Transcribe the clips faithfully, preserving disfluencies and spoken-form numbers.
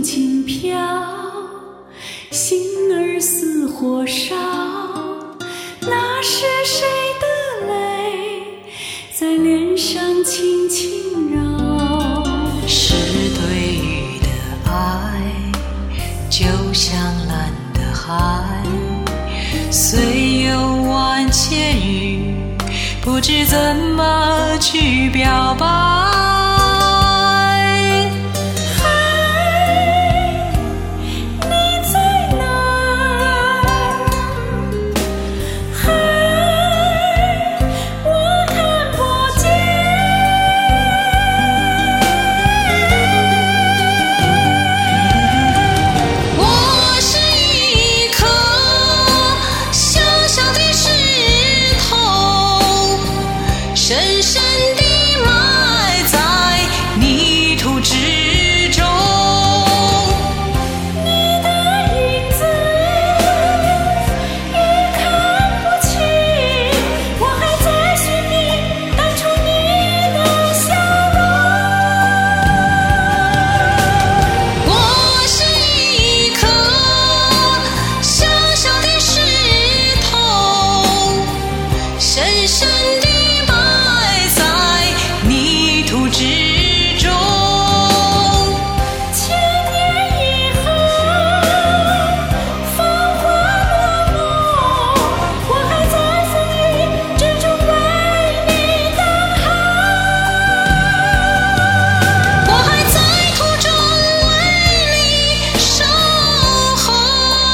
轻轻飘，心儿似火烧。那是谁的泪在脸上轻轻绕？ 是对雨的爱，就像蓝的海，虽有万千语，不知怎么去表白。深深地埋在泥土之中， 你的影子也看不清，我还在寻觅当初你的笑容。 我是一颗小小的石头，深深地之中， 千年以后，芳华落幕，我还在风雨之中为你等候， 我还在途中为你守候。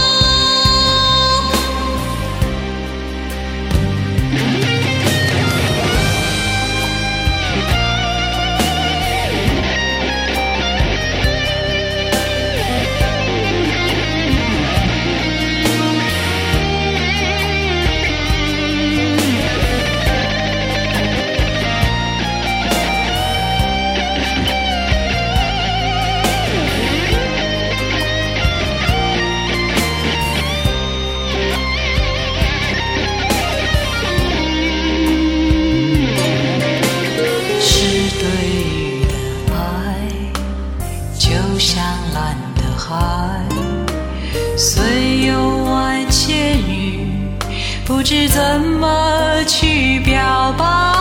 就像蓝的海，虽有万千语，不知怎么去表白。